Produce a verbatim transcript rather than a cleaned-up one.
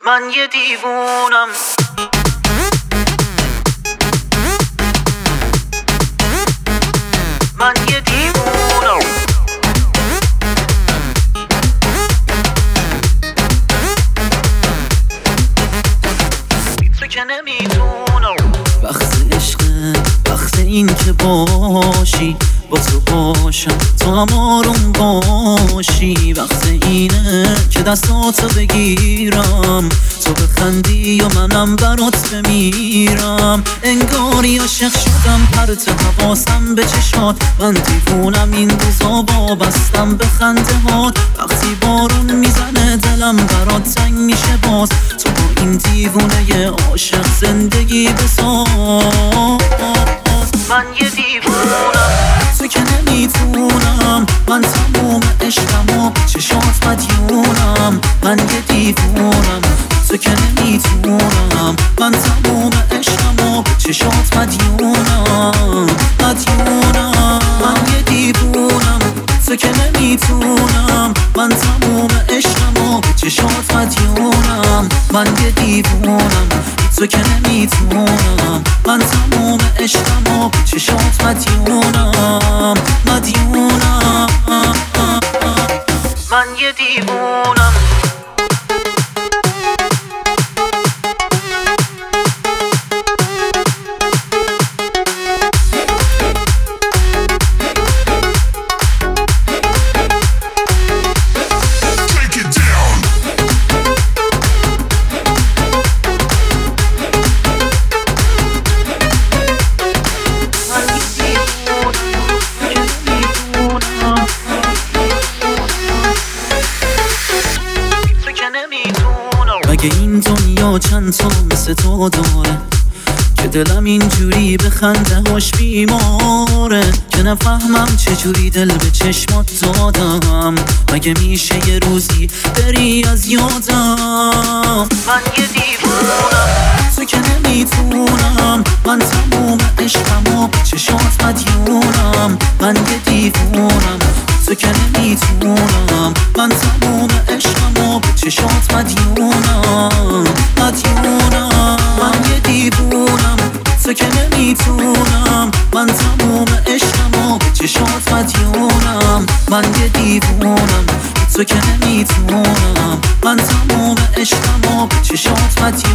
من یه دیوونم. من یه دیوونم. تو که نمیتونم. وقت عشقه، وقت این که باشی با تو باشم، تو هم آروم باشی. وقت اینه که دستاتو بگیرم، تو بخندی و منم برات بمیرم. انگاری عاشق شدم، پرت حواسم به چشات. من دیوونم این روزا وابستم به خنده هات. وقتی بارون میزنه دلم برات تنگ میشه باز. تو با این دیوونه عاشق زندگی بساز. من یه دیوونم. تو که نمیتونم. من تموم عشقم و چشات مدیونم. من یه دیوونم. تو که نمیتونم. من تموم عشقم و چشات مدیونم. مدیونم. من یه دیوونم. تو که نمیتونم. من تموم عشقم و چشات مدیونم. من یه دیوونم. تو که نمیتونم. من تموم عشقم و چشات مدیونم. مدیونم. من یه دیوونم. مگه این دنیا چند تا مثل تو داره که دلم اینجوری به خنده هاش بیماره، که نفهمم چجوری دل به چشمات دادم. مگه میشه یه روزی بری از یادم؟ من یه دیوونم. تو که نمیتونم. من تموم عشقم و چشات مدیونم. من یه دیوونم. تو که نمیتونم. من تموم عشقم و چشات مدیونم. مدیونم. من یه دیوونم. تو که نمیتونم. من تموم عشقم و چشات مدیونم. من یه دیوونم. تو که نمیتونم. من تموم عشقم و چشات مدیونم.